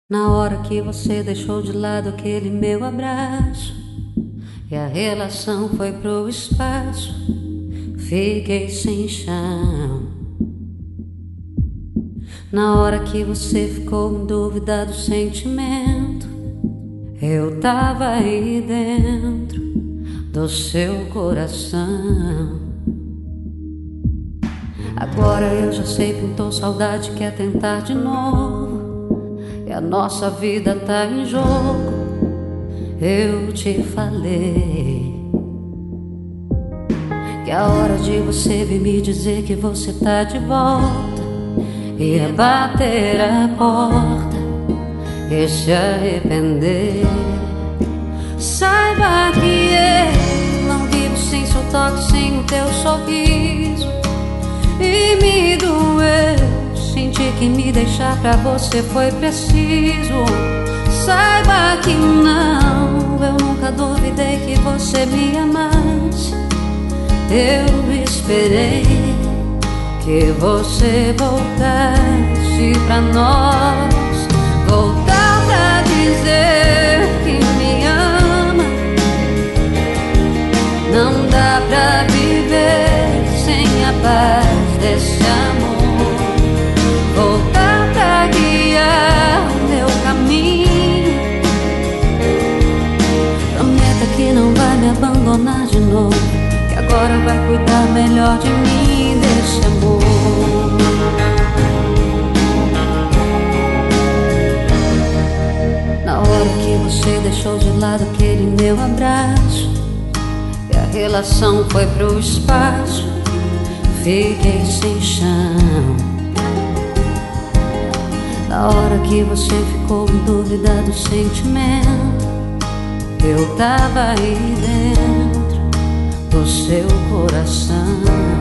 Na hora que você deixou de lado aquele meu abraço e a relação foi pro espaço, fiquei sem chão. Na hora que você ficou em dúvida do sentimento, eu tava aí dentro do seu coração. Agora eu já sei, pintou saudade, quer tentar de novo, e a nossa vida tá em jogo. Eu te falei que é hora de você vir me dizer que você tá de volta, ia bater a porta e se arrepender. Saiba que eu não vivo sem seu toque, sem o teu sorriso, e me doeu sentir que me deixar pra você foi preciso. Saiba que não, eu nunca duvidei que você me amasse. Eu esperei que você voltasse pra nós, voltar pra dizer que me ama. Não dá pra viver sem a paz desse amor. Voltar pra guiar o meu caminho. Prometa que não vai me abandonar de novo, que agora vai cuidar melhor de mim, desse amor. Na hora que você deixou de lado aquele meu abraço e a relação foi pro espaço, fiquei sem chão. Na hora que você ficou em dúvida do sentimento, eu tava aí dentro do seu coração.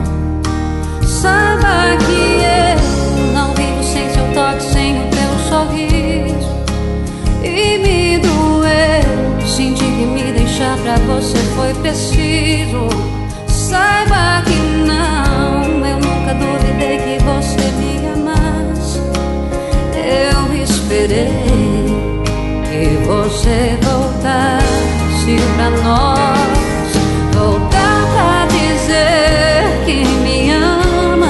Saiba que eu não vivo sem seu toque, sem o teu sorriso, e me doeu sentir que me deixar pra você foi preciso. Saiba que não, eu nunca duvidei que você me amasse. Eu esperei que você voltasse pra nós, voltar pra dizer que me ama.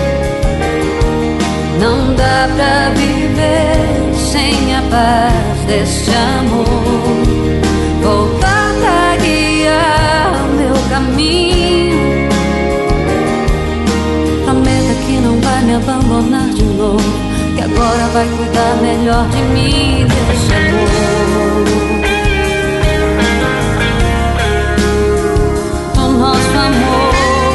Não dá pra viver sem a paz desse amor. Voltar pra guiar o meu caminho. Prometa que não vai me abandonar de novo, que agora vai cuidar melhor de mim, desse amor. Do nosso amor.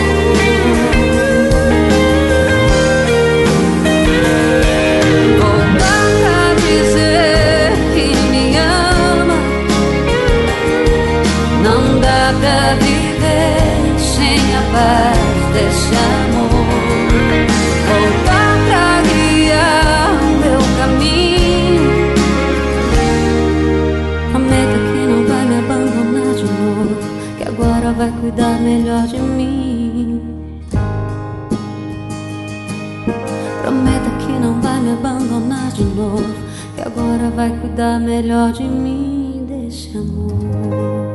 Voltar pra dizer que me ama. Não dá pra viver sem a paz desse amor. Voltar pra guiar o meu caminho. Prometa que não vai me abandonar de novo, que agora vai cuidar melhor de mim. Prometa que não vai me abandonar de novo, que agora vai cuidar melhor de mim, desse amor.